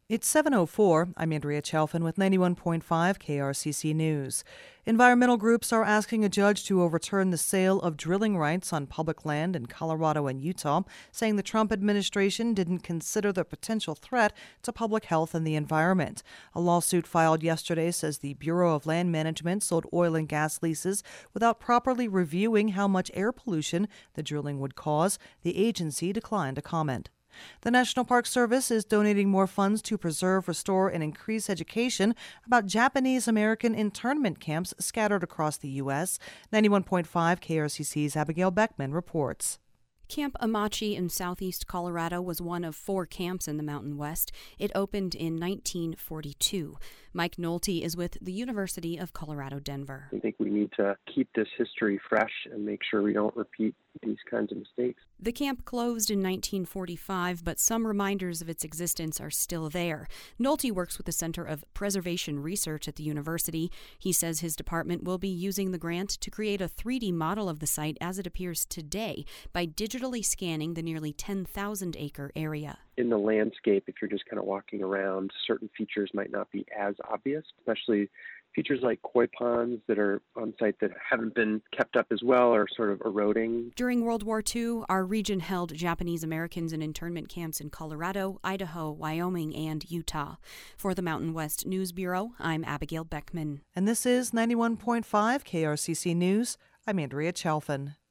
It's 7:04. I'm Andrea Chalfin with 91.5 KRCC News. Environmental groups are asking a judge to overturn the sale of drilling rights on public land in Colorado and Utah, saying the Trump administration didn't consider the potential threat to public health and the environment. A lawsuit filed yesterday says the Bureau of Land Management sold oil and gas leases without properly reviewing how much air pollution the drilling would cause. The agency declined to comment. The National Park Service is donating more funds to preserve, restore, and increase education about Japanese American internment camps scattered across the U.S. 91.5 KRCC's Abigail Beckman reports. Camp Amachi in southeast Colorado was one of 4 camps in the Mountain West. It opened in 1942. Mike Nolte is with the University of Colorado, Denver. I think we need to keep this history fresh and make sure we don't repeat these kinds of mistakes. The camp closed in 1945, but some reminders of its existence are still there. Nolte works with the Center of Preservation Research at the university. He says his department will be using the grant to create a 3D model of the site as it appears today by digitally scanning the nearly 10,000-acre area. In the landscape, if you're just kind of walking around, certain features might not be as obvious, especially features like koi ponds that are on site that haven't been kept up as well or sort of eroding. During World War II, our region held Japanese Americans in internment camps in Colorado, Idaho, Wyoming, and Utah. For the Mountain West News Bureau, I'm Abigail Beckman. And this is 91.5 KRCC News. I'm Andrea Chalfin.